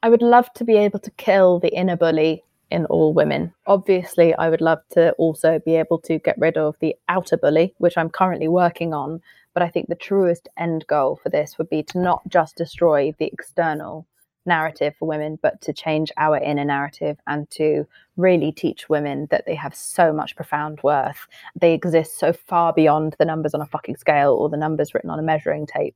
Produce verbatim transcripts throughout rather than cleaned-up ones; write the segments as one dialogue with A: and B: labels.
A: I would love to be able to kill the inner bully in all women. Obviously, I would love to also be able to get rid of the outer bully, which I'm currently working on. But I think the truest end goal for this would be to not just destroy the external narrative for women, but to change our inner narrative and to really teach women that they have so much profound worth. They exist so far beyond the numbers on a fucking scale or the numbers written on a measuring tape.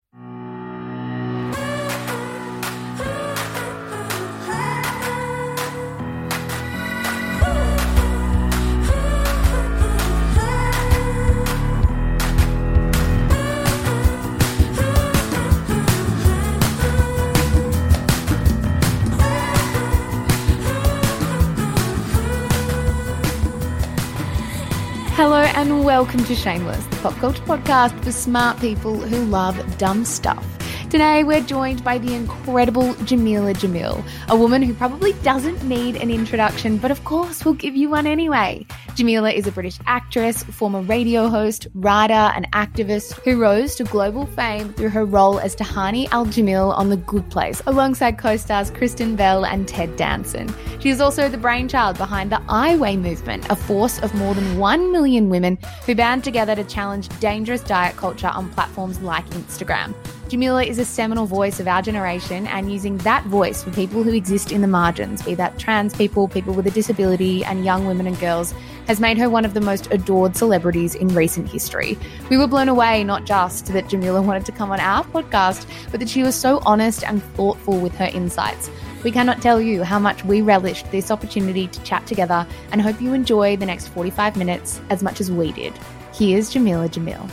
B: Hello and welcome to Shameless, the pop culture podcast for smart people who love dumb stuff. Today we're joined by the incredible Jameela Jamil, a woman who probably doesn't need an introduction, but of course we'll give you one anyway. Jameela is a British actress, former radio host, writer and activist who rose to global fame through her role as Tahani Al-Jamil on The Good Place, alongside co-stars Kristen Bell and Ted Danson. She is also the brainchild behind the I Weigh movement, a force of more than one million women who band together to challenge dangerous diet culture on platforms like Instagram. Jameela is a seminal voice of our generation, and using that voice for people who exist in the margins, be that trans people, people with a disability, and young women and girls, has made her one of the most adored celebrities in recent history. We were blown away not just that Jameela wanted to come on our podcast, but that she was so honest and thoughtful with her insights. We cannot tell you how much we relished this opportunity to chat together, and hope you enjoy the next forty-five minutes as much as we did. Here's Jameela Jamil.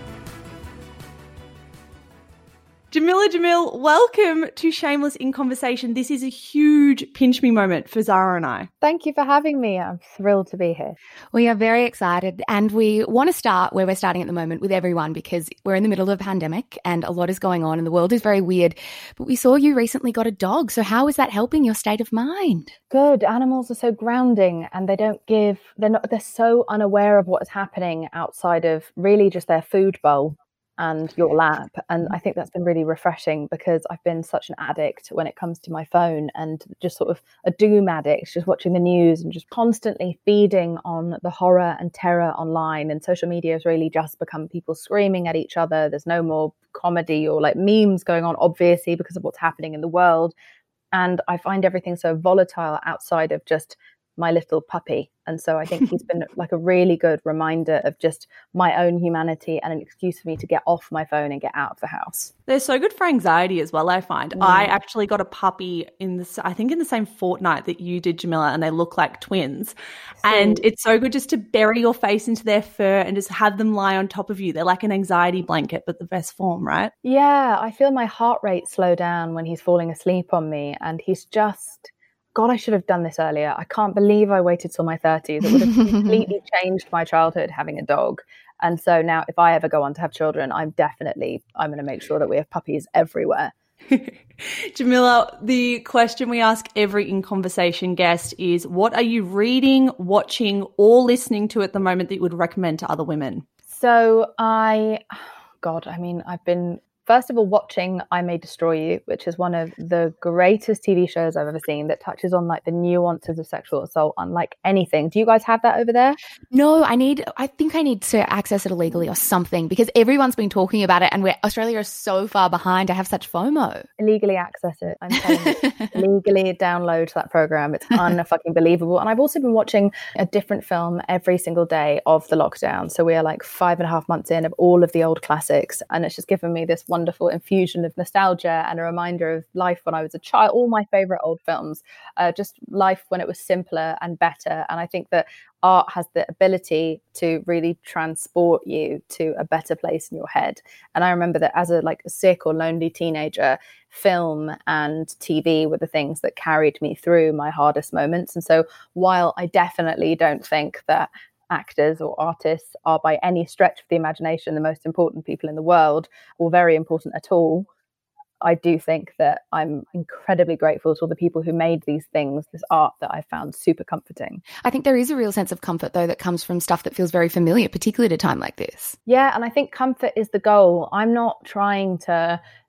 B: Jameela Jamil, welcome to Shameless in Conversation. This is a huge pinch me moment for Zara and I.
A: Thank you for having me. I'm thrilled to be here.
B: We are very excited, and we want to start where we're starting at the moment with everyone, because we're in the middle of a pandemic and a lot is going on and the world is very weird. But we saw you recently got a dog. So how is that helping your state of mind?
A: Good. Animals are so grounding, and they don't give, they're not, they're so unaware of what is happening outside of really just their food bowl and your lap. And I think that's been really refreshing, because I've been such an addict when it comes to my phone, and just sort of a doom addict, just watching the news and just constantly feeding on the horror and terror online. And social media has really just become people screaming at each other. There's no more comedy or like memes going on, obviously, because of what's happening in the world. And I find everything so volatile outside of just my little puppy. And so I think he's been like a really good reminder of just my own humanity and an excuse for me to get off my phone and get out of the house.
C: They're so good for anxiety as well, I find. Mm. I actually got a puppy in this, I think in the same fortnight that you did, Jameela, and they look like twins. So, and it's so good just to bury your face into their fur and just have them lie on top of you. They're like an anxiety blanket, but the best form, right?
A: Yeah, I feel my heart rate slow down when he's falling asleep on me, and he's just... God, I should have done this earlier. I can't believe I waited till my thirties. It would have completely changed my childhood having a dog. And so now if I ever go on to have children, I'm definitely, I'm going to make sure that we have puppies everywhere.
C: Jameela, the question we ask every In Conversation guest is, what are you reading, watching, or listening to at the moment that you would recommend to other women?
A: So I, God, I mean, I've been... First of all, watching I May Destroy You, which is one of the greatest T V shows I've ever seen, that touches on like the nuances of sexual assault unlike anything. Do you guys have that over there?
B: No, I need, I think I need to access it illegally or something, because everyone's been talking about it and we're, Australia is so far behind. I have such FOMO.
A: Illegally access it. I'm telling you. Legally download that program. It's un-fucking believable. And I've also been watching a different film every single day of the lockdown. So we are like five and a half months in of all of the old classics. And it's just given me this one wonderful infusion of nostalgia and a reminder of life when I was a child. All my favorite old films, uh, just life when it was simpler and better. And I think that art has the ability to really transport you to a better place in your head. And I remember that as a like a sick or lonely teenager, film and T V were the things that carried me through my hardest moments. And so while I definitely don't think that actors or artists are by any stretch of the imagination the most important people in the world, or very important at all, I do think that I'm incredibly grateful to all the people who made these things, this art that I found super comforting.
B: I think there is a real sense of comfort, though, that comes from stuff that feels very familiar, particularly at a time like this.
A: Yeah, and I think comfort is the goal. I'm not trying to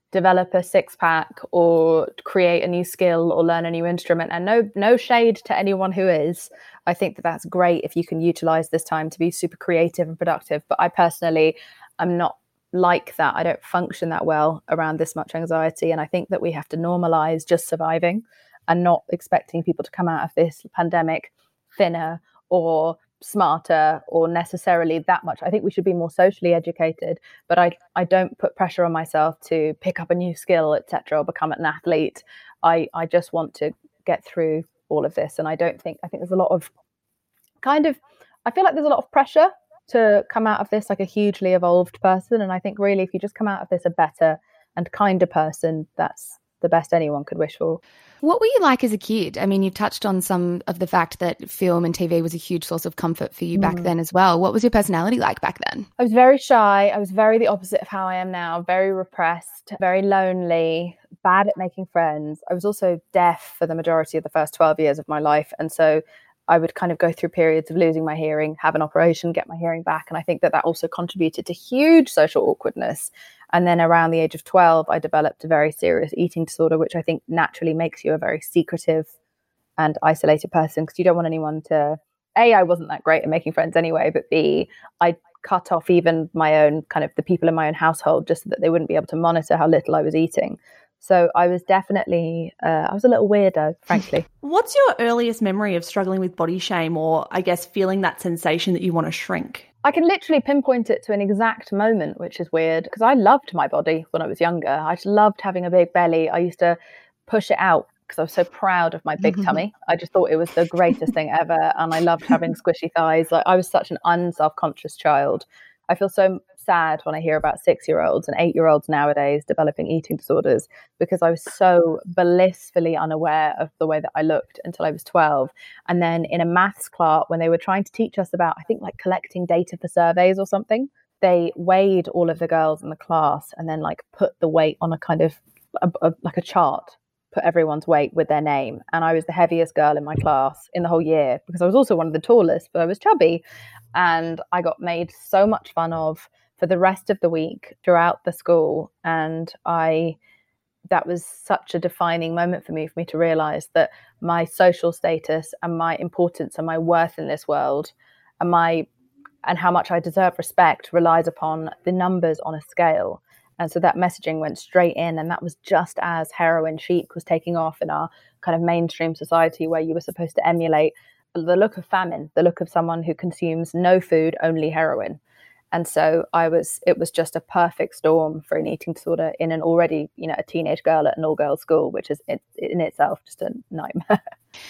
A: develop a six pack or create a new skill or learn a new instrument. And no, no shade to anyone who is. I think that that's great if you can utilize this time to be super creative and productive. But I personally am not like that. I don't function that well around this much anxiety. And I think that we have to normalize just surviving and not expecting people to come out of this pandemic thinner or smarter or necessarily that much. I think we should be more socially educated, but I I don't put pressure on myself to pick up a new skill, et cetera, or become an athlete. I I just want to get through all of this, and I don't think I think there's a lot of kind of I feel like there's a lot of pressure to come out of this like a hugely evolved person, and I think really if you just come out of this a better and kinder person, that's the best anyone could wish for.
B: What were you like as a kid? I mean, you've touched on some of the fact that film and T V was a huge source of comfort for you mm. back then as well. What was your personality like back then?
A: I was very shy. I was very the opposite of how I am now, very repressed, very lonely, bad at making friends. I was also deaf for the majority of the first twelve years of my life. And so I would kind of go through periods of losing my hearing, have an operation, get my hearing back. And I think that that also contributed to huge social awkwardness. And then around the age of twelve, I developed a very serious eating disorder, which I think naturally makes you a very secretive and isolated person because you don't want anyone to, A, I wasn't that great at making friends anyway, but B, I cut off even my own kind of the people in my own household just so that they wouldn't be able to monitor how little I was eating. So I was definitely, uh, I was a little weirdo, frankly.
C: What's your earliest memory of struggling with body shame or I guess feeling that sensation that you want to shrink?
A: I can literally pinpoint it to an exact moment, which is weird because I loved my body when I was younger. I just loved having a big belly. I used to push it out because I was so proud of my big tummy. I just thought it was the greatest thing ever. And I loved having squishy thighs. Like I was such an unself-conscious child. I feel so sad when I hear about six-year-olds and eight-year-olds nowadays developing eating disorders because I was so blissfully unaware of the way that I looked until I was twelve. And then in a maths class, when they were trying to teach us about, I think, like collecting data for surveys or something, they weighed all of the girls in the class and then like put the weight on a kind of a, a, like a chart, put everyone's weight with their name. And I was the heaviest girl in my class in the whole year because I was also one of the tallest, but I was chubby. And I got made so much fun of for the rest of the week throughout the school. And I, that was such a defining moment for me, for me to realize that my social status and my importance and my worth in this world and my, and how much I deserve respect relies upon the numbers on a scale. And so that messaging went straight in. And that was just as heroin chic was taking off in our kind of mainstream society where you were supposed to emulate the look of famine, the look of someone who consumes no food, only heroin. And so I was, it was just a perfect storm for an eating disorder in an already, you know, a teenage girl at an all-girls school, which is in, in itself just a nightmare.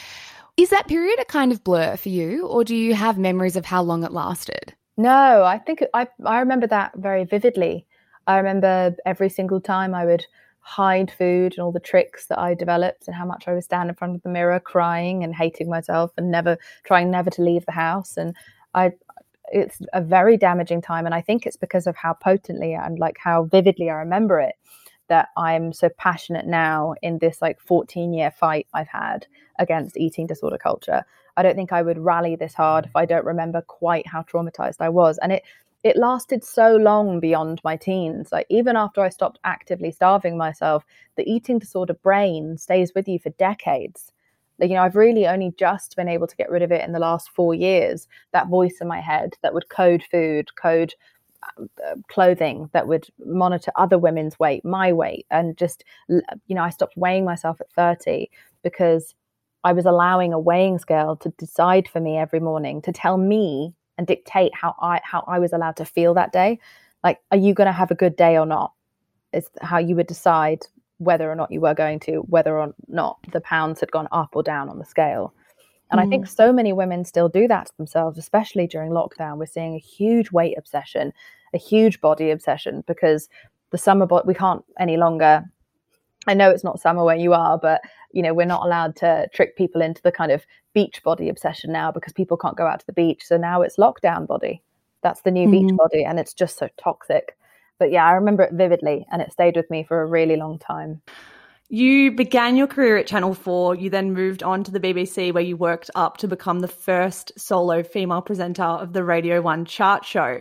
B: Is that period a kind of blur for you, or do you have memories of how long it lasted?
A: No, I think I, I remember that very vividly. I remember every single time I would hide food and all the tricks that I developed and how much I would stand in front of the mirror crying and hating myself and never trying never to leave the house. And I, it's a very damaging time. And I think it's because of how potently and like how vividly I remember it that I'm so passionate now in this like fourteen year fight I've had against eating disorder culture. I don't think I would rally this hard if I don't remember quite how traumatized I was. And it It lasted so long beyond my teens. Like even after I stopped actively starving myself, the eating disorder brain stays with you for decades. Like, you know, I've really only just been able to get rid of it in the last four years. That voice in my head that would code food, code uh, clothing, that would monitor other women's weight, my weight. And just, you know, I stopped weighing myself at thirty because I was allowing a weighing scale to decide for me every morning, to tell me and dictate how I how I was allowed to feel that day. Like, are you going to have a good day or not? It's how you would decide whether or not you were going to, whether or not the pounds had gone up or down on the scale. And mm. I think so many women still do that to themselves, especially during lockdown. We're seeing a huge weight obsession, a huge body obsession, because the summer body, we can't any longer, I know it's not summer where you are, but you know, we're not allowed to trick people into the kind of beach body obsession now because people can't go out to the beach. So now it's lockdown body. That's the new mm. beach body. And it's just so toxic. But yeah, I remember it vividly and it stayed with me for a really long time.
C: You began your career at Channel four. You then moved on to the B B C where you worked up to become the first solo female presenter of the Radio one chart show.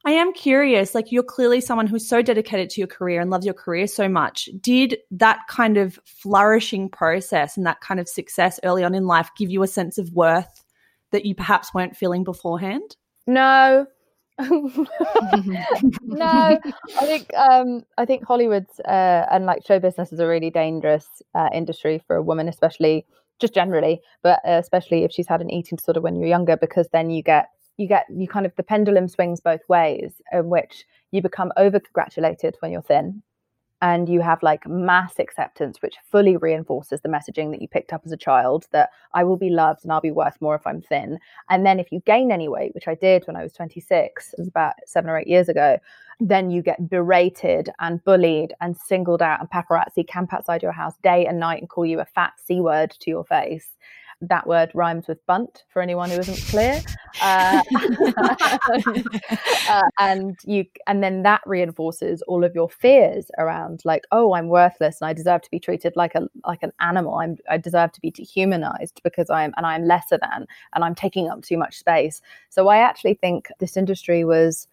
C: I am curious, like you're clearly someone who's so dedicated to your career and loves your career so much. Did that kind of flourishing process and that kind of success early on in life give you a sense of worth that you perhaps weren't feeling beforehand?
A: No. no, I think um, I think Hollywood's uh, and like show business is a really dangerous uh, industry for a woman, especially just generally, but uh, especially if she's had an eating disorder when you're younger, because then you get you get you kind of the pendulum swings both ways, in which you become over congratulated when you're thin, and you have like mass acceptance, which fully reinforces the messaging that you picked up as a child, that I will be loved and I'll be worth more if I'm thin. And then if you gain any weight, which I did when I was twenty-six, it was about seven or eight years ago, then you get berated and bullied and singled out, and paparazzi camp outside your house day and night and call you a fat C word to your face. That word rhymes with bunt, for anyone who isn't clear. Uh, uh, and you, and then that reinforces all of your fears around, like, oh, I'm worthless and I deserve to be treated like a like an animal. I'm I deserve to be dehumanized because I'm and I'm lesser than, and I'm taking up too much space. So I actually think this industry was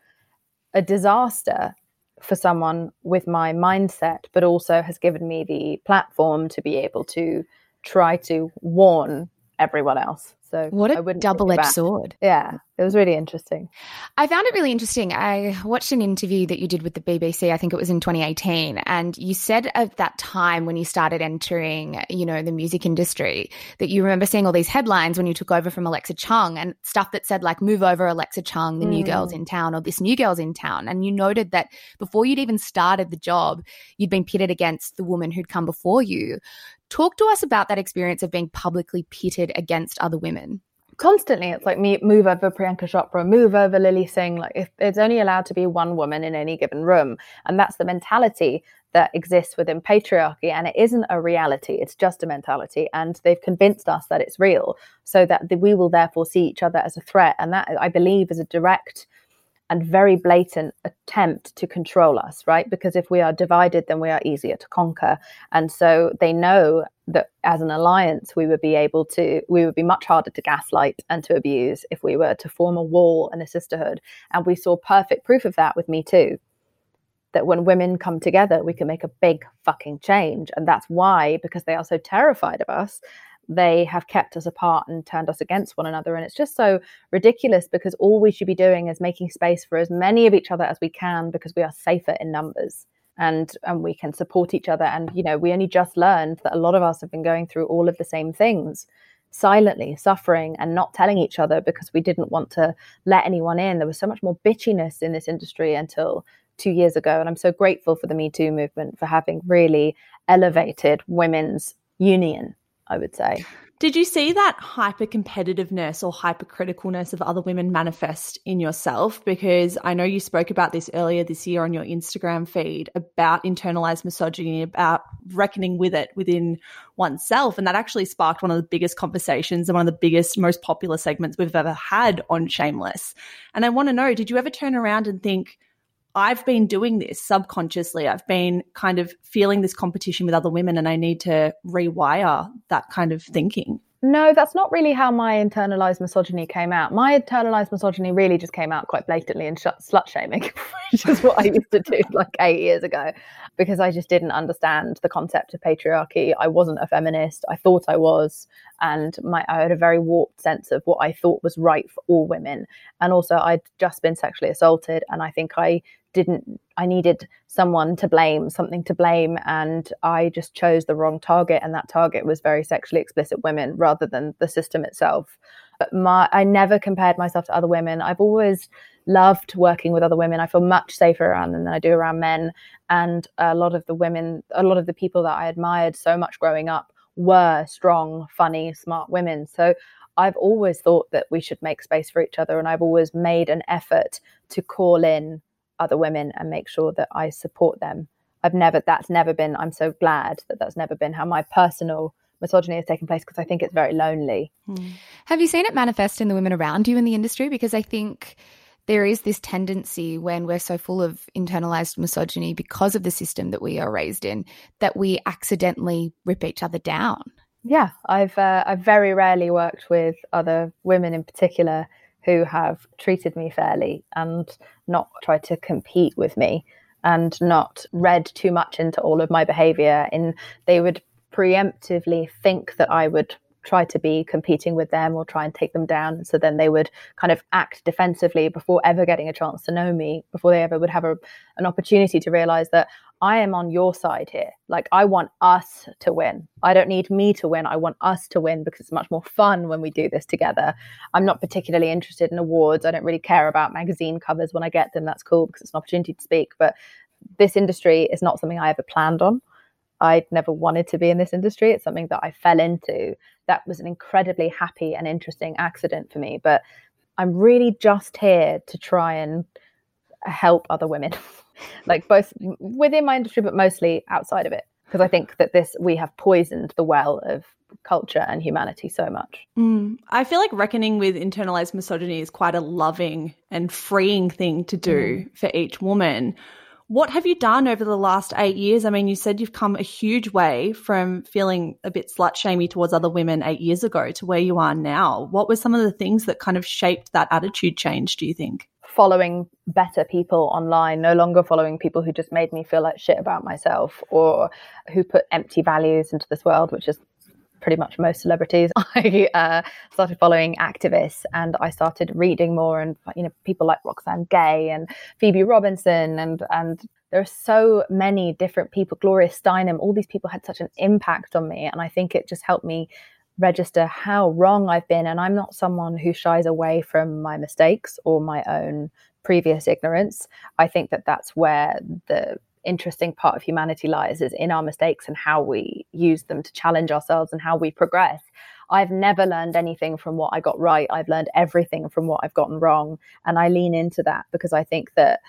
A: a disaster for someone with my mindset, but also has given me the platform to be able to try to warn everyone else. So
B: what
A: a
B: double-edged sword.
A: Yeah, it was really interesting.
B: I found it really interesting. I watched an interview that you did with the B B C, I think it was in twenty eighteen, and you said at that time when you started entering, you know, the music industry, that you remember seeing all these headlines when you took over from Alexa Chung and stuff that said like, move over Alexa Chung, the mm. new girl's in town, or this new girl's in town. And you noted that before you'd even started the job, you'd been pitted against the woman who'd come before you. Talk to us about that experience of being publicly pitted against other women.
A: Constantly, it's like, me move over Priyanka Chopra, move over Lily Singh. Like, if it's only allowed to be one woman in any given room, and that's the mentality that exists within patriarchy, and it isn't a reality, it's just a mentality, and they've convinced us that it's real, so that we will therefore see each other as a threat, and that, I believe, is a direct and very blatant attempt to control us, right? Because if we are divided, then we are easier to conquer. And so they know that as an alliance, we would be able to, we would be much harder to gaslight and to abuse if we were to form a wall and a sisterhood. And we saw perfect proof of that with Me Too, that when women come together, we can make a big fucking change. And that's why, because they are so terrified of us, they have kept us apart and turned us against one another. And it's just so ridiculous, because all we should be doing is making space for as many of each other as we can, because we are safer in numbers, and and we can support each other. And, you know, we only just learned that a lot of us have been going through all of the same things, silently suffering and not telling each other because we didn't want to let anyone in. There was so much more bitchiness in this industry until two years ago. And I'm so grateful for the Me Too movement for having really elevated women's union, I would say.
C: Did you see that hyper-competitiveness or hypercriticalness of other women manifest in yourself? Because I know you spoke about this earlier this year on your Instagram feed about internalized misogyny, about reckoning with it within oneself. And that actually sparked one of the biggest conversations and one of the biggest, most popular segments we've ever had on Shameless. And I want to know, did you ever turn around and think, I've been doing this subconsciously. I've been kind of feeling this competition with other women, and I need to rewire that kind of thinking?
A: No, that's not really how my internalized misogyny came out. My internalized misogyny really just came out quite blatantly in sh- slut shaming, which is what I used to do like eight years ago, because I just didn't understand the concept of patriarchy. I wasn't a feminist. I thought I was. And my, I had a very warped sense of what I thought was right for all women. And also, I'd just been sexually assaulted, and I think I didn't, I needed someone to blame, something to blame, and I just chose the wrong target, and that target was very sexually explicit women rather than the system itself. But my, I never compared myself to other women. I've always loved working with other women. I feel much safer around them than I do around men. And a lot of the women, a lot of the people that I admired so much growing up were strong, funny, smart women. So I've always thought that we should make space for each other, and I've always made an effort to call in other women and make sure that I support them. I've never, that's never been, I'm so glad that that's never been how my personal misogyny has taken place, because I think it's very lonely.
B: Hmm. Have you seen it manifest in the women around you in the industry? Because I think there is this tendency, when we're so full of internalized misogyny because of the system that we are raised in, that we accidentally rip each other down.
A: Yeah, I've uh, I've very rarely worked with other women in particular who have treated me fairly and not tried to compete with me and not read too much into all of my behavior. And they would preemptively think that I would try to be competing with them or try and take them down. So then they would kind of act defensively before ever getting a chance to know me, before they ever would have a, an opportunity to realize that I am on your side here. Like, I want us to win. I don't need me to win. I want us to win because it's much more fun when we do this together. I'm not particularly interested in awards. I don't really care about magazine covers when I get them. That's cool because it's an opportunity to speak. But this industry is not something I ever planned on. I'd never wanted to be in this industry. It's something that I fell into. That was an incredibly happy and interesting accident for me. But I'm really just here to try and help other women, like both within my industry, but mostly outside of it. Because I think that this, we have poisoned the well of culture and humanity so much.
C: Mm. I feel like reckoning with internalized misogyny is quite a loving and freeing thing to do mm. for each woman. What have you done over the last eight years? I mean, you said you've come a huge way from feeling a bit slut-shamey towards other women eight years ago to where you are now. What were some of the things that kind of shaped that attitude change, do you think?
A: Following better people online, no longer following people who just made me feel like shit about myself or who put empty values into this world, which is pretty much most celebrities. I uh, started following activists and I started reading more, and you know, people like Roxane Gay and Phoebe Robinson, and and there are so many different people, Gloria Steinem. All these people had such an impact on me, and I think it just helped me register how wrong I've been. And I'm not someone who shies away from my mistakes or my own previous ignorance. I think that that's where the interesting part of humanity lies, is in our mistakes and how we use them to challenge ourselves and how we progress. I've never learned anything from what I got right. I've learned everything from what I've gotten wrong. And I lean into that because I think that,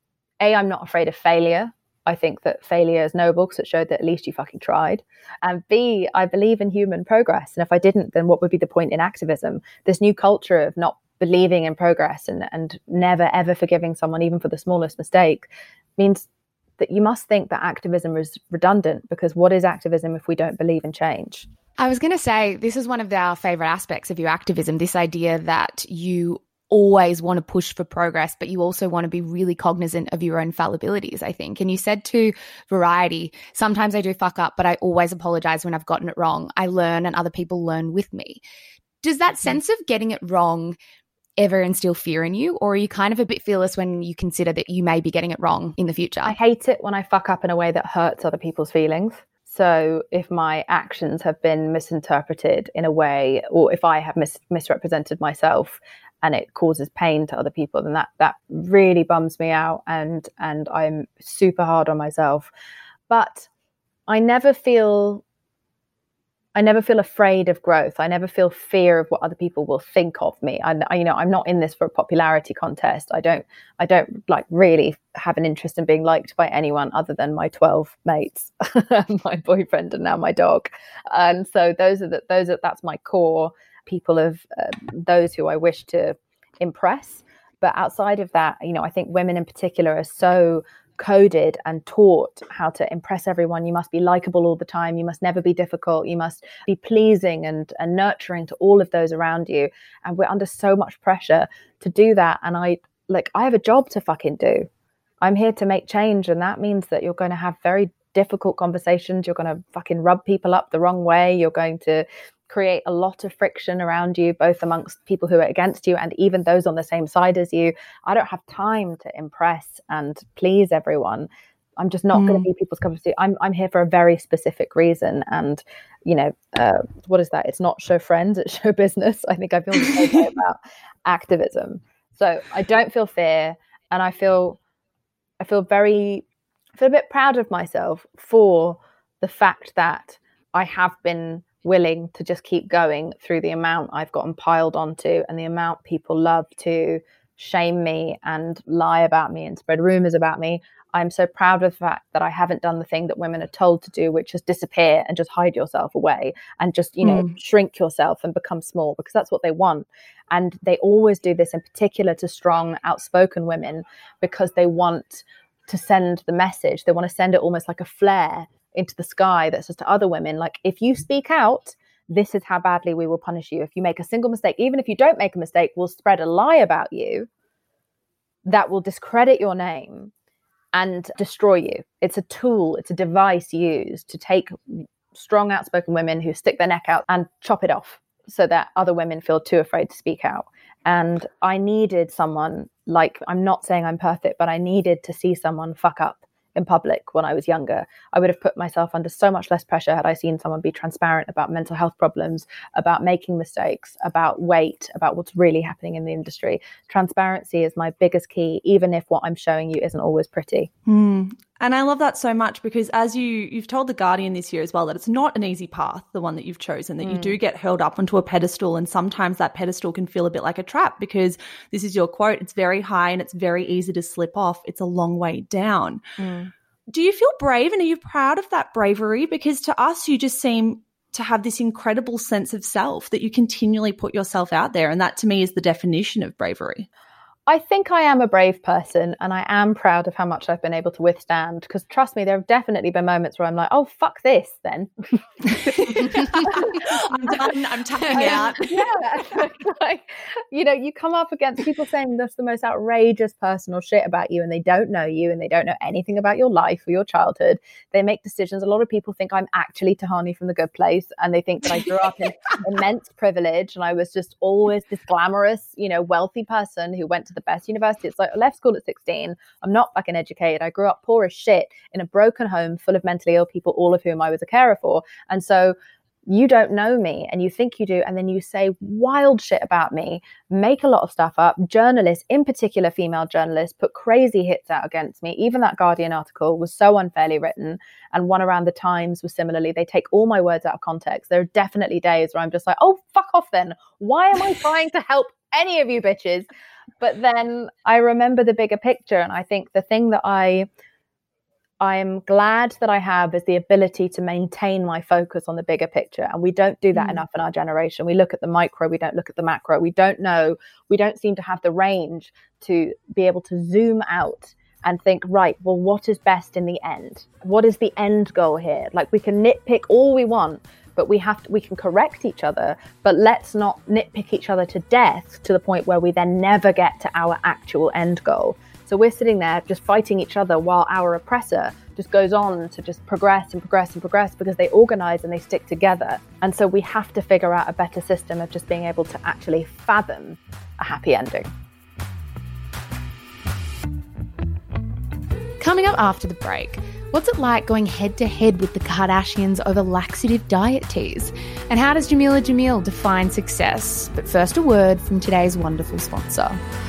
A: A, I'm not afraid of failure. I think that failure is noble because it showed that at least you fucking tried. And B, I believe in human progress. And if I didn't, then what would be the point in activism? This new culture of not believing in progress and, and never, ever forgiving someone, even for the smallest mistake, means that you must think that activism is redundant, because what is activism if we don't believe in change?
B: I was going to say, this is one of our favourite aspects of your activism, this idea that you always want to push for progress, but you also want to be really cognizant of your own fallibilities, I think. And you said to Variety, sometimes I do fuck up, but I always apologise when I've gotten it wrong. I learn and other people learn with me. Does that sense of getting it wrong ever instill fear in you, or are you kind of a bit fearless when you consider that you may be getting it wrong in the future?
A: I hate it when I fuck up in a way that hurts other people's feelings. So if my actions have been misinterpreted in a way, or if I have mis- misrepresented myself and it causes pain to other people, then that that really bums me out, and and I'm super hard on myself. But I never feel I never feel afraid of growth. I never feel fear of what other people will think of me. I, I, you know, I'm not in this for a popularity contest. I don't, I don't like really have an interest in being liked by anyone other than my twelve mates, my boyfriend, and now my dog. And so those are the, those are, that's my core people of uh, those who I wish to impress. But outside of that, you know, I think women in particular are so coded and taught how to impress everyone. You must be likable all the time. You must never be difficult. You must be pleasing and, and nurturing to all of those around you. And we're under so much pressure to do that. And I like, I have a job to fucking do. I'm here to make change. And that means that you're going to have very difficult conversations. You're going to fucking rub people up the wrong way. You're going to create a lot of friction around you, both amongst people who are against you and even those on the same side as you. I don't have time to impress and please everyone. I'm just not mm. going to be people's cup of tea. I'm I'm here for a very specific reason. And, you know, uh, what is that? It's not show friends, it's show business. I think I feel the same way about activism. So I don't feel fear, and I feel I feel very I feel a bit proud of myself for the fact that I have been willing to just keep going through the amount I've gotten piled onto and the amount people love to shame me and lie about me and spread rumors about me. I'm so proud of the fact that I haven't done the thing that women are told to do, which is disappear and just hide yourself away and just, you know, mm. shrink yourself and become small, because that's what they want. And they always do this in particular to strong, outspoken women, because they want to send the message. They want to send it almost like a flare into the sky that says to other women, like, if you speak out, this is how badly we will punish you. If you make a single mistake, even if you don't make a mistake, we'll spread a lie about you that will discredit your name and destroy you. It's a tool, it's a device used to take strong, outspoken women who stick their neck out and chop it off so that other women feel too afraid to speak out. And I needed someone like, I'm not saying I'm perfect, but I needed to see someone fuck up in public when I was younger. I would have put myself under so much less pressure had I seen someone be transparent about mental health problems, about making mistakes, about weight, about what's really happening in the industry. Transparency is my biggest key, even if what I'm showing you isn't always pretty.
C: Mm. And I love that so much because as you, you've told The Guardian this year as well, that it's not an easy path, the one that you've chosen, that mm. you do get hurled up onto a pedestal, and sometimes that pedestal can feel a bit like a trap because this is your quote, it's very high and it's very easy to slip off. It's a long way down. Mm. Do you feel brave, and are you proud of that bravery? Because to us, you just seem to have this incredible sense of self that you continually put yourself out there. And that to me is the definition of bravery.
A: I think I am a brave person, and I am proud of how much I've been able to withstand, because trust me, there have definitely been moments where I'm like, oh, fuck this then.
C: I'm done, I'm tapping out.
A: Yeah. Like, you know, you come up against people saying that's the most outrageous personal shit about you, and they don't know you and they don't know anything about your life or your childhood. They make decisions. A lot of people think I'm actually Tahani from The Good Place, and they think that I grew up in immense privilege and I was just always this glamorous, you know, wealthy person who went to the best university. It's like I left school at sixteen. I'm not fucking educated. I grew up poor as shit in a broken home full of mentally ill people, all of whom I was a carer for. And so you don't know me and you think you do, and then you say wild shit about me, make a lot of stuff up. Journalists, in particular female journalists, put crazy hits out against me. Even that Guardian article was so unfairly written, and one around the Times was similarly. They take all my words out of context. There are definitely days where I'm just like, oh, fuck off then. Why am I trying to help any of you bitches? But then I remember the bigger picture, and I think the thing that I I'm glad that I have is the ability to maintain my focus on the bigger picture. And we don't do that mm. enough in our generation. We look at the micro, we don't look at the macro. We don't know, we don't seem to have the range to be able to zoom out and think, right, well, what is best in the end? What is the end goal here? Like, we can nitpick all we want, but we have to, we can correct each other, but let's not nitpick each other to death to the point where we then never get to our actual end goal. So we're sitting there just fighting each other while our oppressor just goes on to just progress and progress and progress because they organize and they stick together. And so we have to figure out a better system of just being able to actually fathom a happy ending.
B: Coming up after the break, what's it like going head to head with the Kardashians over laxative diet teas? And how does Jameela Jamil define success? But first, a word from today's wonderful sponsor.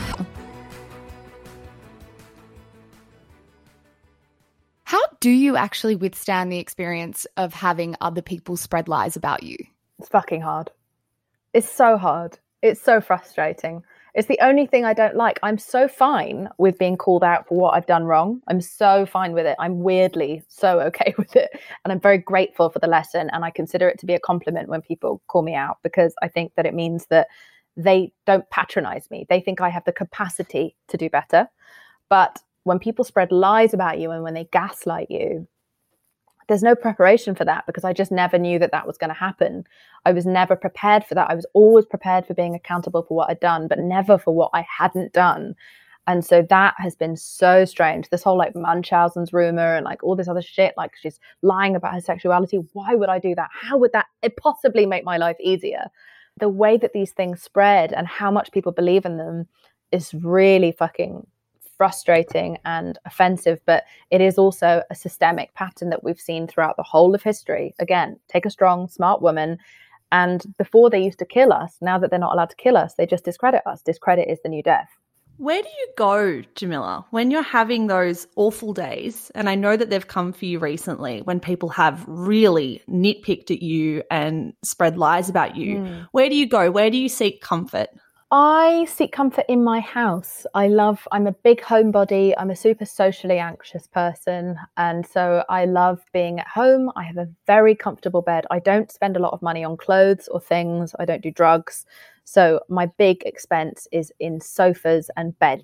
B: How do you actually withstand the experience of having other people spread lies about you?
A: It's fucking hard. It's so hard. It's so frustrating. It's the only thing I don't like. I'm so fine with being called out for what I've done wrong. I'm so fine with it. I'm weirdly so okay with it. And I'm very grateful for the lesson. And I consider it to be a compliment when people call me out, because I think that it means that they don't patronize me. They think I have the capacity to do better. But when people spread lies about you and when they gaslight you, there's no preparation for that, because I just never knew that that was going to happen. I was never prepared for that. I was always prepared for being accountable for what I'd done, but never for what I hadn't done. And so that has been so strange. This whole like Munchausen's rumor and like all this other shit, like she's lying about her sexuality. Why would I do that? How would that it possibly make my life easier? The way that these things spread and how much people believe in them is really fucking frustrating and offensive, but it is also a systemic pattern that we've seen throughout the whole of history. Again, take a strong, smart woman, and before they used to kill us, now that they're not allowed to kill us, they just discredit us. Discredit is the new death.
C: Where do you go, Jameela, when you're having those awful days? And I know that they've come for you recently, when people have really nitpicked at you and spread lies about you. Mm. Where do you go? Where do you seek comfort?
A: I seek comfort in my house. I love, I'm a big homebody. I'm a super socially anxious person. And so I love being at home. I have a very comfortable bed. I don't spend a lot of money on clothes or things. I don't do drugs. So my big expense is in sofas and beds.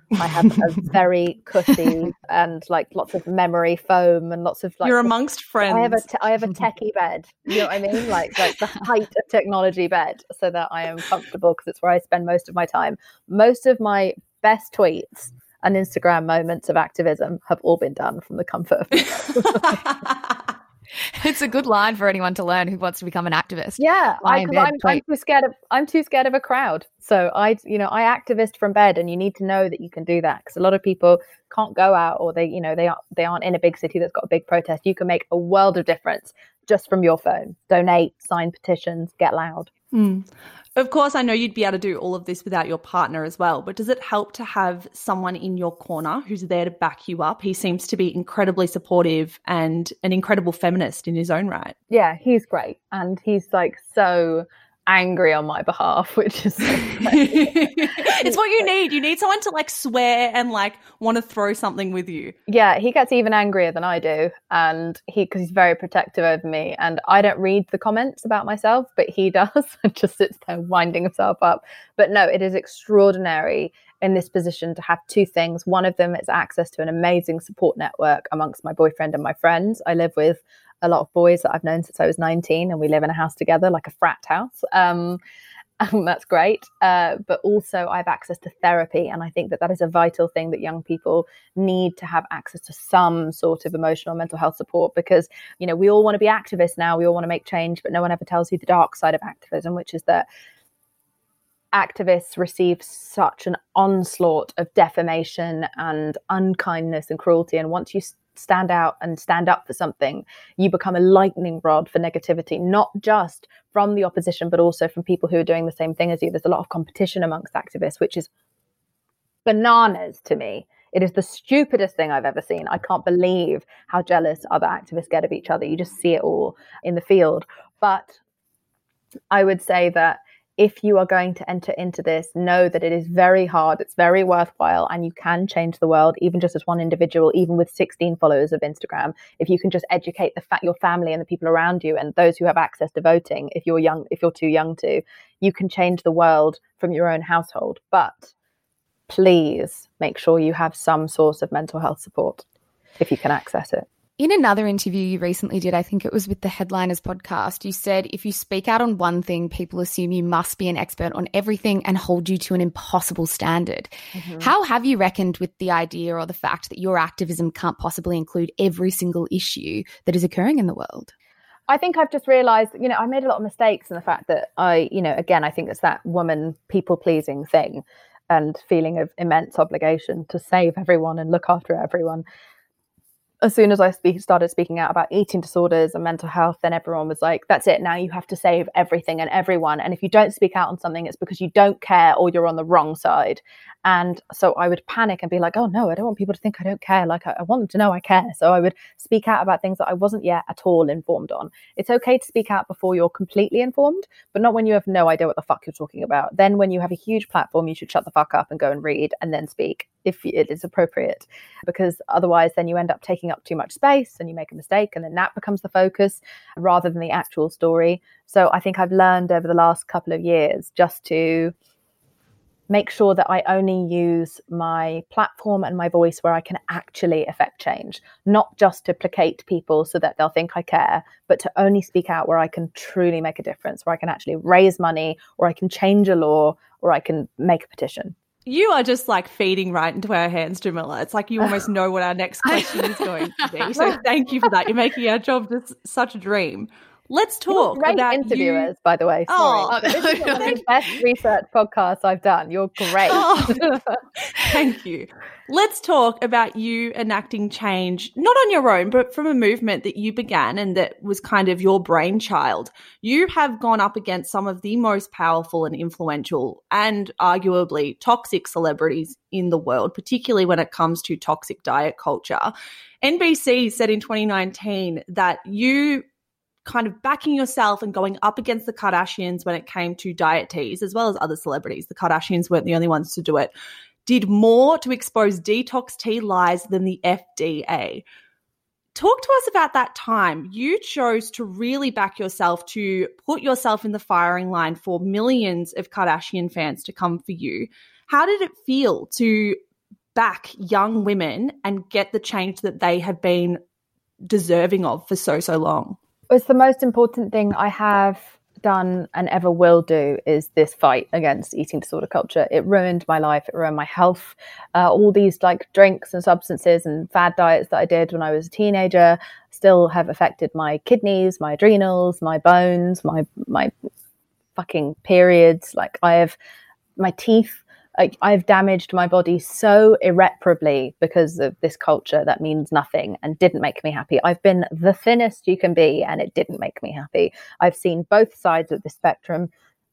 A: I have a very cushy and like lots of memory foam and lots of like.
C: You're amongst friends.
A: I have a te- I have a techie bed. You know what I mean? Like like the height of technology bed, so that I am comfortable because it's where I spend most of my time. Most of my best tweets and Instagram moments of activism have all been done from the comfort of my bed.
B: It's a good line for anyone to learn who wants to become an activist.
A: Yeah, I, I'm, I'm too scared of I'm too scared of a crowd. So I, you know, I activist from bed, and you need to know that you can do that because a lot of people can't go out, or they, you know, they aren't they aren't in a big city that's got a big protest. You can make a world of difference just from your phone. Donate, sign petitions, get loud.
C: Mm. Of course, I know you'd be able to do all of this without your partner as well, but does it help to have someone in your corner who's there to back you up? He seems to be incredibly supportive and an incredible feminist in his own right.
A: Yeah, he's great. And he's like so angry on my behalf, which is so
C: it's what you need. You need someone to like swear and like want to throw something with you.
A: Yeah, he gets even angrier than I do, and he because he's very protective over me, and I don't read the comments about myself, but he does and just sits there winding himself up. But no, it is extraordinary in this position to have two things. One of them is access to an amazing support network amongst my boyfriend and my friends. I live with a lot of boys that I've known since I was nineteen, and we live in a house together, like a frat house. Um, and that's great. Uh, but also I have access to therapy. And I think that that is a vital thing that young people need to have access to some sort of emotional mental health support, because, you know, we all want to be activists now. We all want to make change, but no one ever tells you the dark side of activism, which is that activists receive such an onslaught of defamation and unkindness and cruelty. And once you stand out and stand up for something, you become a lightning rod for negativity, not just from the opposition, but also from people who are doing the same thing as you. There's a lot of competition amongst activists, which is bananas to me. It is the stupidest thing I've ever seen. I can't believe how jealous other activists get of each other. You just see it all in the field. But I would say that if you are going to enter into this, know that it is very hard, it's very worthwhile, and you can change the world, even just as one individual, even with sixteen followers of Instagram. If you can just educate the fa- your family and the people around you and those who have access to voting, if you're young, if you're too young to, you can change the world from your own household. But please make sure you have some source of mental health support if you can access it.
B: In another interview you recently did, I think it was with the Headliners podcast, you said if you speak out on one thing, people assume you must be an expert on everything and hold you to an impossible standard. Mm-hmm. How have you reckoned with the idea or the fact that your activism can't possibly include every single issue that is occurring in the world?
A: I think I've just realised, you know, I made a lot of mistakes in the fact that I, you know, again, I think it's that woman people-pleasing thing and feeling of immense obligation to save everyone and look after everyone. As soon as I speak, started speaking out about eating disorders and mental health, then everyone was like, that's it, now you have to save everything and everyone. And if you don't speak out on something, it's because you don't care or you're on the wrong side. And so I would panic and be like, oh no, I don't want people to think I don't care. Like I, I want them to know I care. So I would speak out about things that I wasn't yet at all informed on. It's okay to speak out before you're completely informed, but not when you have no idea what the fuck you're talking about. Then when you have a huge platform, you should shut the fuck up and go and read and then speak if it is appropriate, because otherwise then you end up taking up too much space and you make a mistake, and then that becomes the focus rather than the actual story. So I think I've learned over the last couple of years just to make sure that I only use my platform and my voice where I can actually affect change, not just to placate people so that they'll think I care, but to only speak out where I can truly make a difference, where I can actually raise money, or I can change a law, or I can make a petition.
C: You are just like feeding right into our hands, Jamila. It's like you almost know what our next question is going to be. So thank you for that. You're making our job just such a dream. Let's talk
A: You're great
C: about
A: interviewers,
C: you.
A: by the way. Sorry.
C: Oh,
A: this is the best research podcast I've done. You're great.
C: Oh, thank you. Let's talk about you enacting change, not on your own, but from a movement that you began and that was kind of your brainchild. You have gone up against some of the most powerful and influential and arguably toxic celebrities in the world, particularly when it comes to toxic diet culture. N B C said in twenty nineteen that you kind of backing yourself and going up against the Kardashians when it came to diet teas, as well as other celebrities. The Kardashians weren't the only ones to do it. Did more to expose detox tea lies than the F D A. Talk to us about that time. You chose to really back yourself, to put yourself in the firing line for millions of Kardashian fans to come for you. How did it feel to back young women and get the change that they have been deserving of for so, so long?
A: It's the most important thing I have done and ever will do is this fight against eating disorder culture. It ruined my life. It ruined my health. Uh, all these like drinks and substances and fad diets that I did when I was a teenager still have affected my kidneys, my adrenals, my bones, my my fucking periods. Like I have my teeth. Like I've damaged my body so irreparably because of this culture that means nothing and didn't make me happy. I've been the thinnest you can be and it didn't make me happy. I've seen both sides of the spectrum.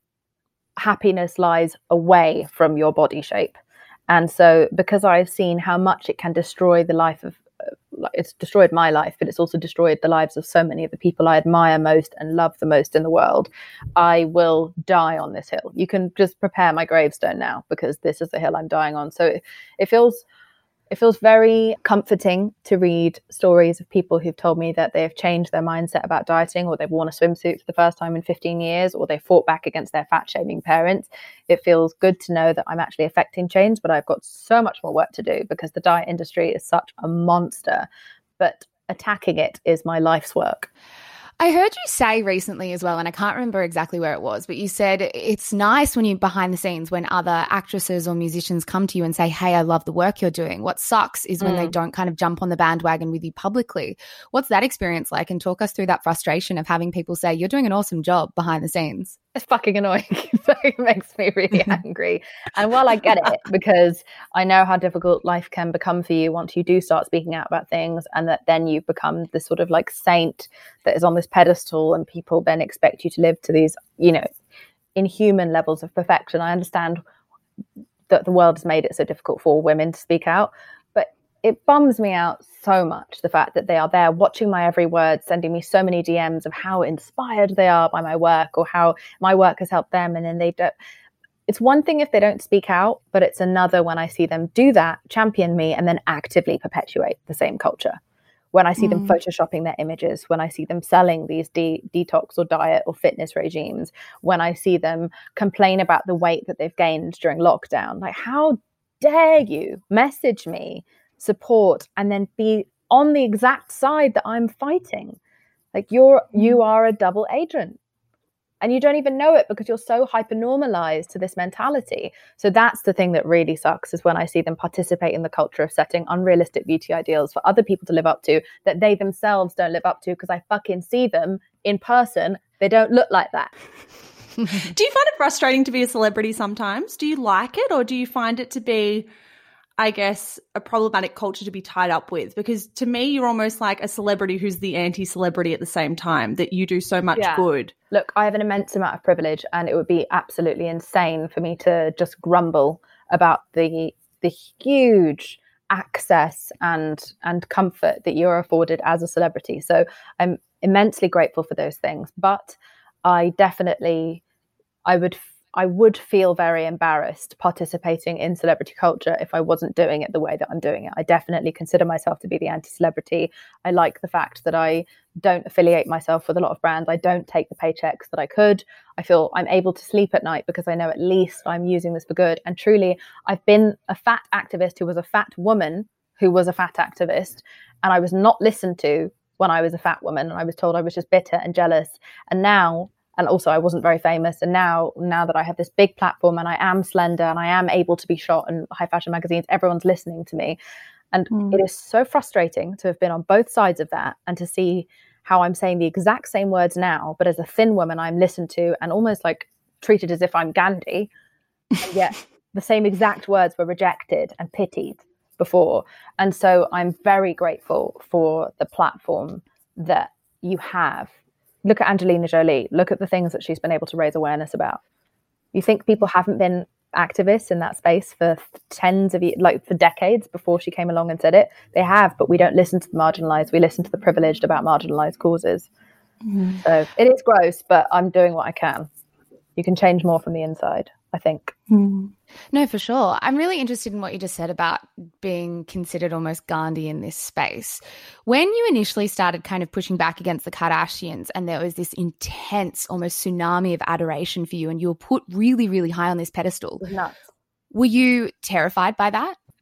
A: Happiness lies away from your body shape. And so because I've seen how much it can destroy the life of, uh, it's destroyed my life, but it's also destroyed the lives of so many of the people I admire most and love the most in the world, I will die on this hill. You can just prepare my gravestone now because this is the hill I'm dying on. So it, it feels it feels very comforting to read stories of people who've told me that they've changed their mindset about dieting, or they've worn a swimsuit for the first time in fifteen years, or they fought back against their fat shaming parents. It feels good to know that I'm actually affecting change, but I've got so much more work to do because the diet industry is such a monster, but attacking it is my life's work.
B: I heard you say recently as well, and I can't remember exactly where it was, but you said it's nice when you behind the scenes when other actresses or musicians come to you and say, hey, I love the work you're doing. What sucks is when mm. they don't kind of jump on the bandwagon with you publicly. What's that experience like? And talk us through that frustration of having people say you're doing an awesome job behind the scenes.
A: It's fucking annoying. It makes me really angry. And while I get it, because I know how difficult life can become for you once you do start speaking out about things, and that then you become this sort of like saint that is on this pedestal and people then expect you to live to these, you know, inhuman levels of perfection. I understand that the world has made it so difficult for women to speak out, but it bums me out so much, the fact that they are there watching my every word, sending me so many D Ms of how inspired they are by my work or how my work has helped them. And then they don't. It's one thing if they don't speak out, but it's another when I see them do that, champion me, and then actively perpetuate the same culture. When I see mm. them photoshopping their images, when I see them selling these de- detox or diet or fitness regimes, when I see them complain about the weight that they've gained during lockdown, like how dare you message me, support, and then be on the exact side that I'm fighting? Like you're you are a double agent. And you don't even know it because you're so hyper-normalized to this mentality. So that's the thing that really sucks, is when I see them participate in the culture of setting unrealistic beauty ideals for other people to live up to that they themselves don't live up to, because I fucking see them in person. They don't look like that.
C: Do you find it frustrating to be a celebrity sometimes? Do you like it, or do you find it to be, I guess, a problematic culture to be tied up with? Because to me, you're almost like a celebrity who's the anti-celebrity at the same time, that you do so much yeah. good.
A: Look, I have an immense amount of privilege, and it would be absolutely insane for me to just grumble about the the huge access and and comfort that you're afforded as a celebrity. So I'm immensely grateful for those things. But I definitely, I would I would feel very embarrassed participating in celebrity culture if I wasn't doing it the way that I'm doing it. I definitely consider myself to be the anti-celebrity. I like the fact that I don't affiliate myself with a lot of brands. I don't take the paychecks that I could. I feel I'm able to sleep at night because I know at least I'm using this for good. And truly, I've been a fat activist who was a fat woman who was a fat activist, and I was not listened to when I was a fat woman, and I was told I was just bitter and jealous. And now, and also I wasn't very famous. And now, now that I have this big platform and I am slender and I am able to be shot in high fashion magazines, everyone's listening to me. And mm. it is so frustrating to have been on both sides of that and to see how I'm saying the exact same words now, but as a thin woman, I'm listened to and almost like treated as if I'm Gandhi. And yet the same exact words were rejected and pitied before. And so I'm very grateful for the platform that you have. Look at Angelina Jolie. Look at the things that she's been able to raise awareness about. You think people haven't been activists in that space for tens of years, like for decades before she came along and said it? They have, but we don't listen to the marginalized. We listen to the privileged about marginalized causes. Mm. So it is gross, but I'm doing what I can. You can change more from the inside, I think.
B: Mm. No, for sure. I'm really interested in what you just said about being considered almost Gandhi in this space. When you initially started kind of pushing back against the Kardashians and there was this intense, almost tsunami of adoration for you and you were put really, really high on this pedestal,
A: it was nuts.
B: Were you terrified by that?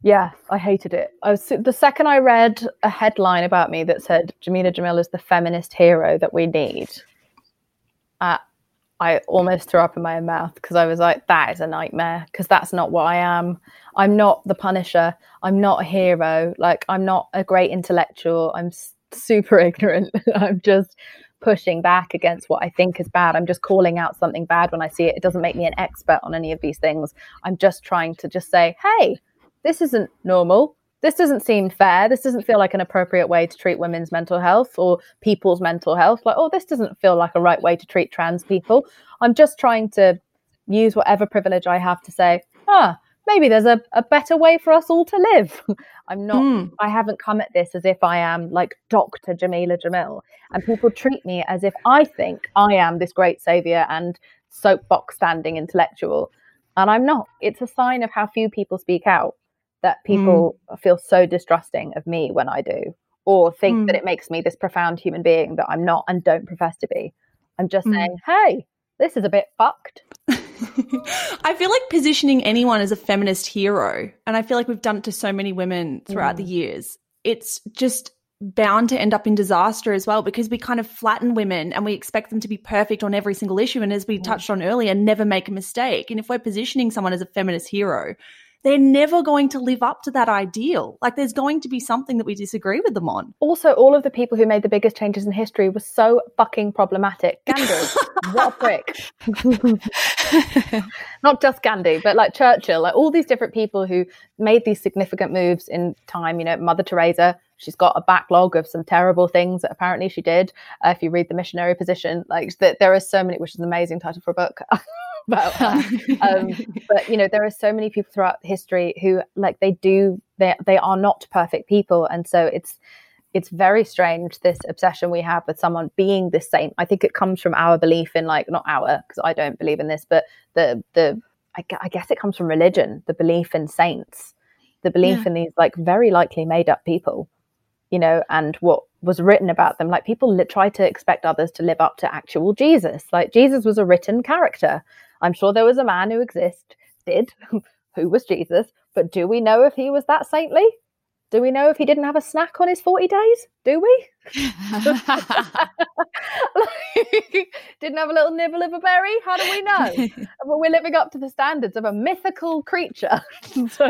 A: Yeah, I hated it. I was the second I read a headline about me that said Jameela Jamil is the feminist hero that we need. Uh, I almost threw up in my own mouth because I was like, that is a nightmare, because that's not what I am. I'm not the Punisher. I'm not a hero. Like, I'm not a great intellectual. I'm super ignorant. I'm just pushing back against what I think is bad. I'm just calling out something bad when I see it. It doesn't make me an expert on any of these things. I'm just trying to just say, hey, this isn't normal. This doesn't seem fair. This doesn't feel like an appropriate way to treat women's mental health or people's mental health. Like, oh, this doesn't feel like a right way to treat trans people. I'm just trying to use whatever privilege I have to say, ah, maybe there's a, a better way for us all to live. I'm not, mm. I haven't come at this as if I am like Doctor Jameela Jamil. And people treat me as if I think I am this great savior and soapbox standing intellectual. And I'm not. It's a sign of how few people speak out, that people mm. feel so distrusting of me when I do, or think mm. that it makes me this profound human being that I'm not and don't profess to be. I'm just mm. saying, hey, this is a bit fucked.
C: I feel like positioning anyone as a feminist hero, and I feel like we've done it to so many women throughout mm. the years, it's just bound to end up in disaster as well, because we kind of flatten women and we expect them to be perfect on every single issue. And as we mm. touched on earlier, never make a mistake. And if we're positioning someone as a feminist hero, they're never going to live up to that ideal. Like, there's going to be something that we disagree with them on.
A: Also, all of the people who made the biggest changes in history were so fucking problematic. Gandhi, what a prick. Not just Gandhi, but like Churchill, like all these different people who made these significant moves in time. You know, Mother Teresa, she's got a backlog of some terrible things that apparently she did. Uh, if you read The Missionary Position, like that, there are so many, which is an amazing title for a book. About her. um, but you know, there are so many people throughout history who, like, they do they they are not perfect people, and so it's it's very strange, this obsession we have with someone being the saint. I think it comes from our belief in, like, not our, because I don't believe in this, but the the I, I guess it comes from religion, the belief in saints, the belief yeah. in these like very likely made up people, you know, and what was written about them. Like, people li- try to expect others to live up to actual Jesus. Like, Jesus was a written character. I'm sure there was a man who existed who was Jesus, but do we know if he was that saintly? Do we know if he didn't have a snack on his forty days? Do we? Like, didn't have a little nibble of a berry? How do we know? But we're living up to the standards of a mythical creature. So,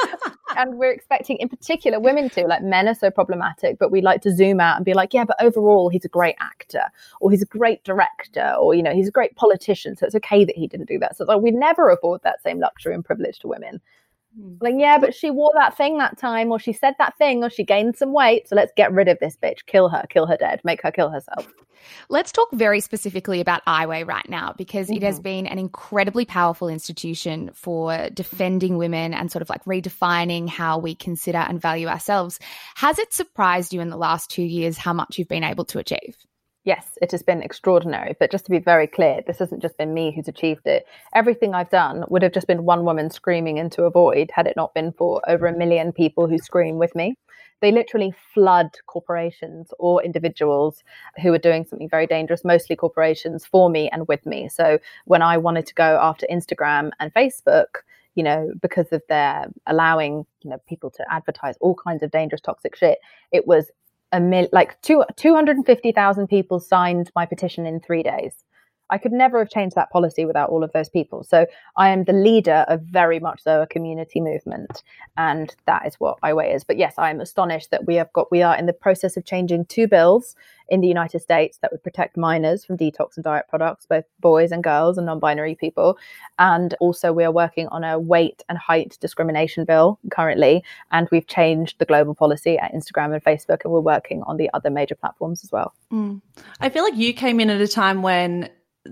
A: and we're expecting, in particular, women to, like, men are so problematic, but we like to zoom out and be like, yeah, but overall he's a great actor, or he's a great director, or, you know, he's a great politician, so it's okay that he didn't do that. So like, we never afford that same luxury and privilege to women. Like, yeah, but she wore that thing that time, or she said that thing, or she gained some weight, so let's get rid of this bitch. Kill her, kill her dead, make her kill herself.
B: Let's talk very specifically about I W A Y right now, because mm-hmm. it has been an incredibly powerful institution for defending women and sort of like redefining how we consider and value ourselves. Has it surprised you in the last two years how much you've been able to achieve?
A: Yes, it has been extraordinary. But just to be very clear, this hasn't just been me who's achieved it. Everything I've done would have just been one woman screaming into a void had it not been for over a million people who scream with me. They literally flood corporations or individuals who are doing something very dangerous, mostly corporations, for me and with me. So when I wanted to go after Instagram and Facebook, you know, because of their allowing, you know, people to advertise all kinds of dangerous, toxic shit, it was a mil- like two, two hundred fifty thousand people signed my petition in three days. I could never have changed that policy without all of those people. So I am the leader of very much so a community movement. And that is what I W A Y is. But yes, I am astonished that we have got, we are in the process of changing two bills in the United States that would protect minors from detox and diet products, both boys and girls and non-binary people. And also we are working on a weight and height discrimination bill currently. And we've changed the global policy at Instagram and Facebook, and we're working on the other major platforms as well.
C: Mm. I feel like you came in at a time when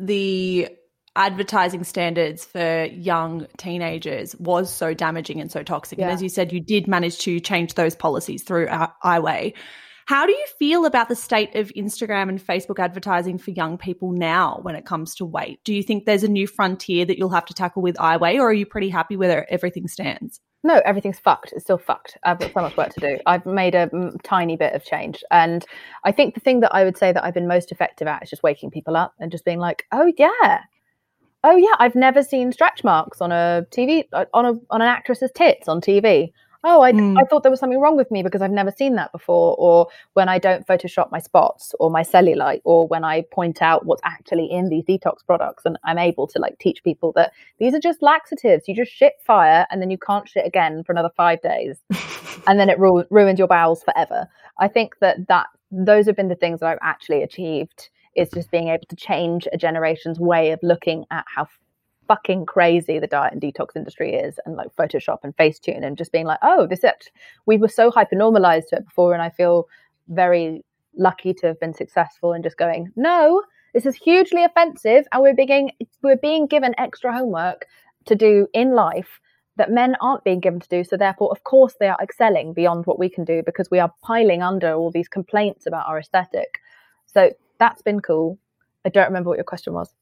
C: the advertising standards for young teenagers was so damaging and so toxic. Yeah. And as you said, you did manage to change those policies through I W A Y. How do you feel about the state of Instagram and Facebook advertising for young people now when it comes to weight? Do you think there's a new frontier that you'll have to tackle with I W A Y, or are you pretty happy where everything stands?
A: No, everything's fucked. It's still fucked. I've got so much work to do. I've made a m- tiny bit of change. And I think the thing that I would say that I've been most effective at is just waking people up and just being like, oh, yeah. Oh, yeah, I've never seen stretch marks on a T V, on a on an actress's tits on T V. oh, I,
C: Mm.
A: I thought there was something wrong with me because I've never seen that before. Or when I don't Photoshop my spots or my cellulite, or when I point out what's actually in these detox products, and I'm able to like teach people that these are just laxatives. You just shit fire and then you can't shit again for another five days. And then it ru- ruined your bowels forever. I think that, that those have been the things that I've actually achieved, is just being able to change a generation's way of looking at how fucking crazy the diet and detox industry is, and like Photoshop and Facetune, and just being like, oh, this it we were so hyper normalized to it before, and I feel very lucky to have been successful in just going, no, this is hugely offensive, and we're being we're being given extra homework to do in life that men aren't being given to do, so therefore of course they are excelling beyond what we can do because we are piling under all these complaints about our aesthetic. So that's been cool. I don't remember what your question was.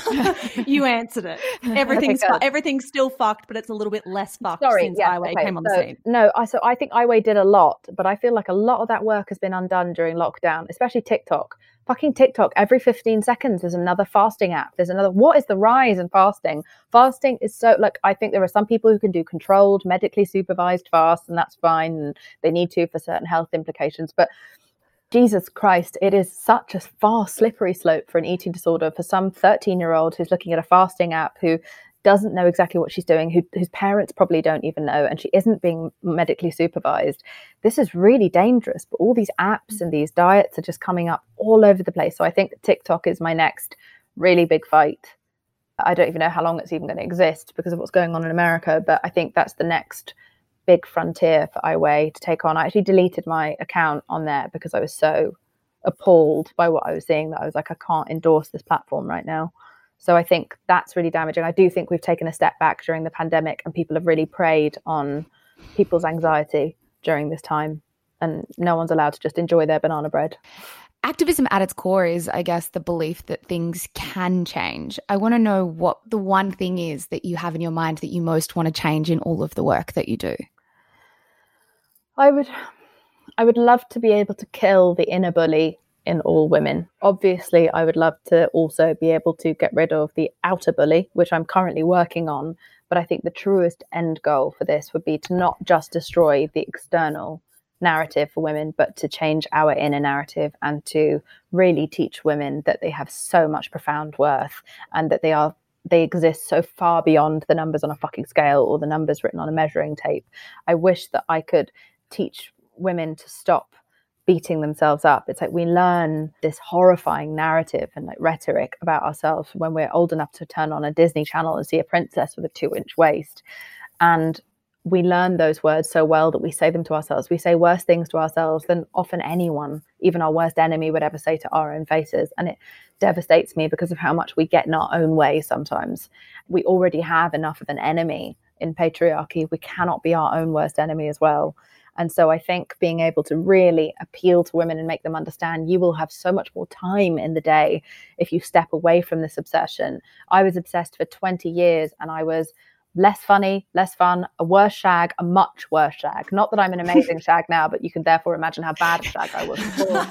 C: You answered it. Everything's
A: Okay,
C: fu- everything's still fucked, but it's a little bit less fucked
A: Sorry,
C: since
A: yeah,
C: I W A
A: okay.
C: came on
A: so,
C: the scene.
A: No, I so I think I W A did a lot, but I feel like a lot of that work has been undone during lockdown, especially TikTok. Fucking TikTok, every fifteen seconds there's another fasting app. There's another. What is the rise in fasting? Fasting is so, like, I think there are some people who can do controlled, medically supervised fast, and that's fine, and they need to for certain health implications. But Jesus Christ, it is such a far slippery slope for an eating disorder for some thirteen-year-old who's looking at a fasting app, who doesn't know exactly what she's doing, who, whose parents probably don't even know, and she isn't being medically supervised. This is really dangerous. But all these apps and these diets are just coming up all over the place. So I think TikTok is my next really big fight. I don't even know how long it's even going to exist because of what's going on in America, but I think that's the next big frontier for I W A to take on. I actually deleted my account on there because I was so appalled by what I was seeing that I was like, I can't endorse this platform right now. So I think that's really damaging. I do think we've taken a step back during the pandemic, and people have really preyed on people's anxiety during this time, and no one's allowed to just enjoy their banana bread.
B: Activism at its core is, I guess, the belief that things can change. I want to know what the one thing is that you have in your mind that you most want to change in all of the work that you do.
A: I would, I would love to be able to kill the inner bully in all women. Obviously, I would love to also be able to get rid of the outer bully, which I'm currently working on. But I think the truest end goal for this would be to not just destroy the external narrative for women, but to change our inner narrative and to really teach women that they have so much profound worth, and that they are they exist so far beyond the numbers on a fucking scale or the numbers written on a measuring tape. I wish that I could teach women to stop beating themselves up. It's like we learn this horrifying narrative and like rhetoric about ourselves when we're old enough to turn on a Disney Channel and see a princess with a two inch waist. And we learn those words so well that we say them to ourselves. We say worse things to ourselves than often anyone, even our worst enemy, would ever say to our own faces. And it devastates me because of how much we get in our own way sometimes. We already have enough of an enemy in patriarchy. We cannot be our own worst enemy as well. And so I think being able to really appeal to women and make them understand you will have so much more time in the day if you step away from this obsession. I was obsessed for twenty years, and I was less funny, less fun, a worse shag, a much worse shag. Not that I'm an amazing shag now, but you can therefore imagine how bad a shag I was before.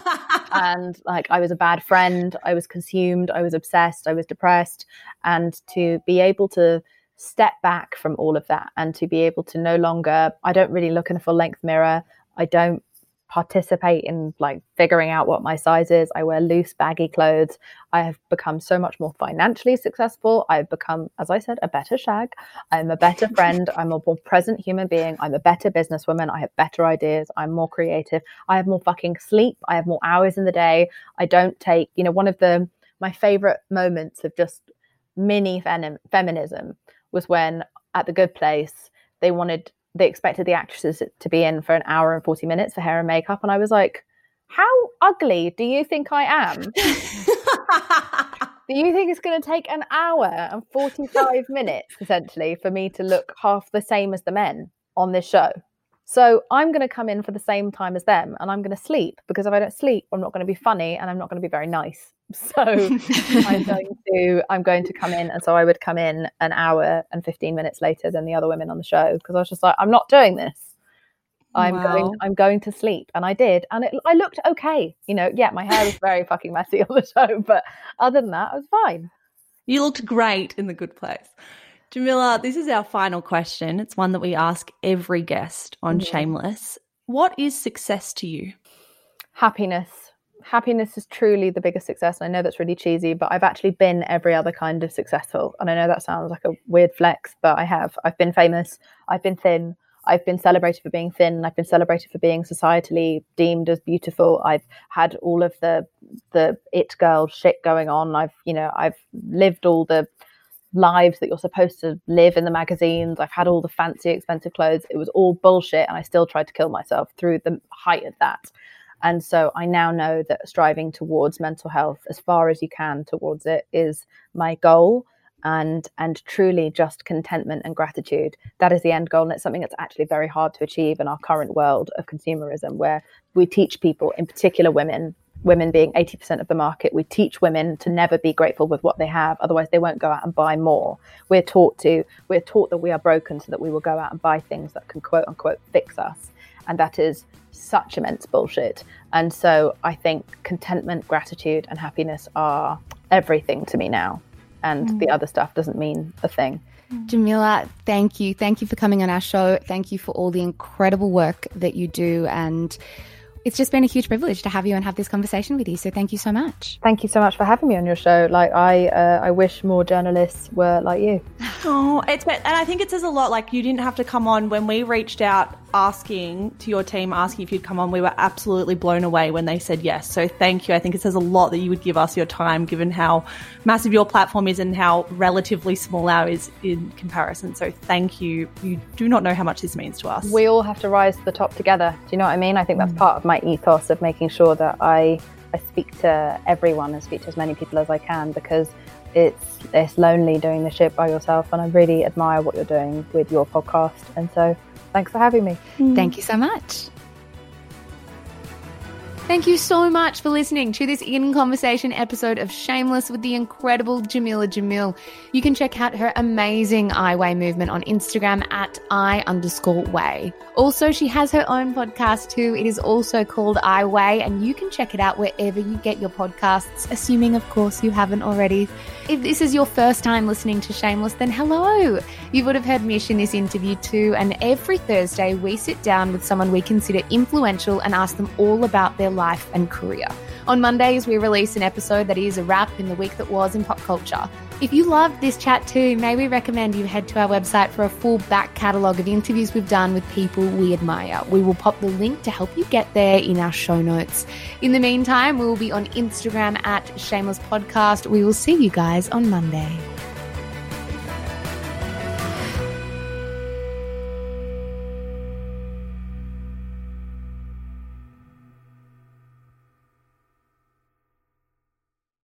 A: And like, I was a bad friend, I was consumed, I was obsessed, I was depressed. And to be able to step back from all of that, and to be able to no longer, I don't really look in a full length mirror. I don't participate in like figuring out what my size is. I wear loose, baggy clothes. I have become so much more financially successful. I've become, as I said, a better shag. I'm a better friend. I'm a more present human being. I'm a better businesswoman. I have better ideas. I'm more creative. I have more fucking sleep. I have more hours in the day. I don't take, you know, one of the, my favorite moments of just mini fem- feminism was when at The Good Place, they wanted, they expected the actresses to be in for an hour and forty minutes for hair and makeup. And I was like, how ugly do you think I am? Do you think it's going to take an hour and forty-five minutes, essentially, for me to look half the same as the men on this show? So I'm going to come in for the same time as them, and I'm going to sleep, because if I don't sleep, I'm not going to be funny, and I'm not going to be very nice. So I'm going to I'm going to come in, and so I would come in an hour and fifteen minutes later than the other women on the show, because I was just like, I'm not doing this. I'm
C: Wow.
A: going I'm going to sleep. And I did, and it, I looked okay. You know, yeah, my hair was very fucking messy on the show, but other than that, I was fine.
C: You looked great in The Good Place. Jamila, this is our final question. It's one that we ask every guest on mm-hmm. Shameless. What is success to you?
A: Happiness. Happiness is truly the biggest success. And I know that's really cheesy, but I've actually been every other kind of successful. And I know that sounds like a weird flex, but I have. I've been famous. I've been thin. I've been celebrated for being thin. I've been celebrated for being societally deemed as beautiful. I've had all of the the it girl shit going on. I've, you know, I've lived all the lives that you're supposed to live in the magazines. I've had all the fancy, expensive clothes. It was all bullshit. And I still tried to kill myself through the height of that. And so I now know that striving towards mental health as far as you can towards it is my goal. And and truly just contentment and gratitude. That is the end goal. And it's something that's actually very hard to achieve in our current world of consumerism, where we teach people, in particular women, women being eighty percent of the market, we teach women to never be grateful with what they have. Otherwise, they won't go out and buy more. We're taught to, we're taught that we are broken so that we will go out and buy things that can quote unquote fix us. And that is such immense bullshit. And so I think contentment, gratitude, and happiness are everything to me now. And mm. the other stuff doesn't mean a thing.
B: Jamila, thank you. Thank you for coming on our show. Thank you for all the incredible work that you do. And it's just been a huge privilege to have you and have this conversation with you. So thank you so much.
A: Thank you so much for having me on your show. Like I, uh, I wish more journalists were like you.
C: Oh, it's and I think it says a lot. Like you didn't have to come on. When we reached out asking to your team, asking if you'd come on, we were absolutely blown away when they said yes. So thank you. I think it says a lot that you would give us your time, given how massive your platform is and how relatively small ours is in comparison. So thank you. You do not know how much this means to us.
A: We all have to rise to the top together. Do you know what I mean? I think that's part of my ethos of making sure that I, I speak to everyone and speak to as many people as I can, because it's it's lonely doing this shit by yourself. And I really admire what you're doing with your podcast. And so thanks for having me.
B: Thank you so much. Thank you so much for listening to this In Conversation episode of Shameless with the incredible Jamila Jamil. You can check out her amazing I Weigh movement on Instagram at I underscore Weigh. Also, she has her own podcast too. It is also called I Weigh, and you can check it out wherever you get your podcasts, assuming, of course, you haven't already. If this is your first time listening to Shameless, then hello. You would have heard Mish in this interview too, and every Thursday we sit down with someone we consider influential and ask them all about their life and career. On Mondays, we release an episode that is a wrap in the week that was in pop culture. If you loved this chat too, may we recommend you head to our website for a full back catalogue of interviews we've done with people we admire. We will pop the link to help you get there in our show notes. In the meantime, we will be on Instagram at Shameless Podcast. We will see you guys on Monday.